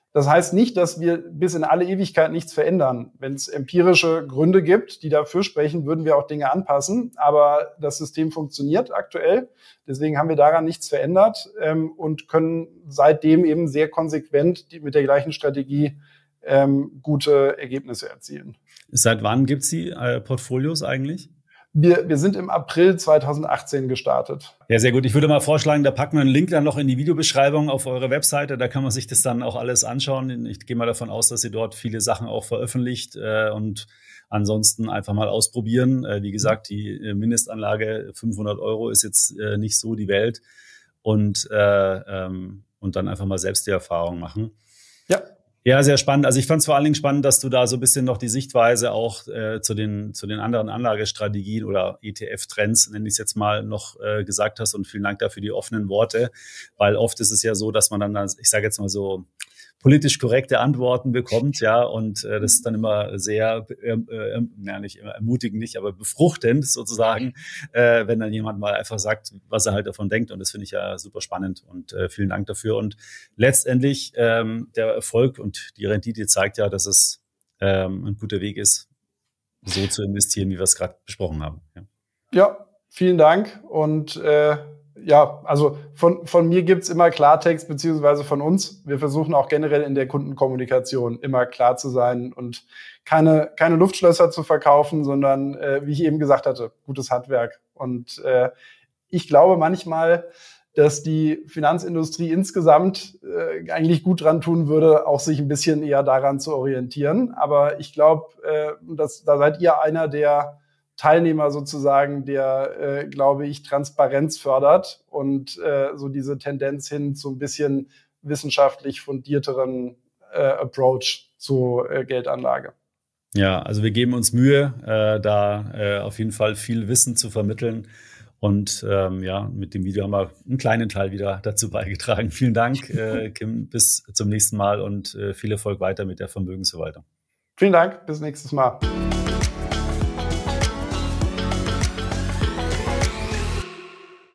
Das heißt nicht, dass wir bis in alle Ewigkeit nichts verändern. Wenn es empirische Gründe gibt, die dafür sprechen, würden wir auch Dinge anpassen. Aber das System funktioniert aktuell. Deswegen haben wir daran nichts verändert ähm, und können seitdem eben sehr konsequent die, mit der gleichen Strategie ähm, gute Ergebnisse erzielen. Seit wann gibt es die äh, Portfolios eigentlich? Wir, wir sind im April zweitausendachtzehn gestartet. Ja, sehr gut. Ich würde mal vorschlagen, da packen wir einen Link dann noch in die Videobeschreibung auf eure Webseite. Da kann man sich das dann auch alles anschauen. Ich gehe mal davon aus, dass ihr dort viele Sachen auch veröffentlicht äh, und ansonsten einfach mal ausprobieren. Äh, wie gesagt, die Mindestanlage fünfhundert Euro ist jetzt äh, nicht so die Welt und, äh, ähm, und dann einfach mal selbst die Erfahrung machen. Ja. Ja, sehr spannend. Also ich fand es vor allen Dingen spannend, dass du da so ein bisschen noch die Sichtweise auch äh, zu den zu den anderen Anlagestrategien oder E T F-Trends, nenne ich es jetzt mal, noch äh, gesagt hast. Und vielen Dank dafür die offenen Worte, weil oft ist es ja so, dass man dann, ich sage jetzt mal so, politisch korrekte Antworten bekommt, ja, und äh, das ist dann immer sehr, äh, äh, ja, nicht immer ermutigend, nicht, aber befruchtend sozusagen, äh, wenn dann jemand mal einfach sagt, was er halt davon denkt, und das finde ich ja super spannend und äh, vielen Dank dafür. Und letztendlich ähm, der Erfolg und die Rendite zeigt ja, dass es ähm, ein guter Weg ist, so zu investieren, wie wir es gerade besprochen haben. Ja, ja, vielen Dank und äh ja, also von, von mir gibt's immer Klartext, beziehungsweise von uns. Wir versuchen auch generell in der Kundenkommunikation immer klar zu sein und keine, keine Luftschlösser zu verkaufen, sondern, äh, wie ich eben gesagt hatte, gutes Handwerk. Und äh, ich glaube manchmal, dass die Finanzindustrie insgesamt äh, eigentlich gut dran tun würde, auch sich ein bisschen eher daran zu orientieren. Aber ich glaube, äh, dass, da seid ihr einer der Teilnehmer sozusagen, der, äh, glaube ich, Transparenz fördert und äh, so diese Tendenz hin zu ein bisschen wissenschaftlich fundierteren äh, Approach zu äh, Geldanlage. Ja, also wir geben uns Mühe, äh, da äh, auf jeden Fall viel Wissen zu vermitteln. Und ähm, ja, mit dem Video haben wir einen kleinen Teil wieder dazu beigetragen. Vielen Dank, äh, Kim, bis zum nächsten Mal und äh, viel Erfolg weiter mit der Vermögensverwaltung. Vielen Dank, bis nächstes Mal.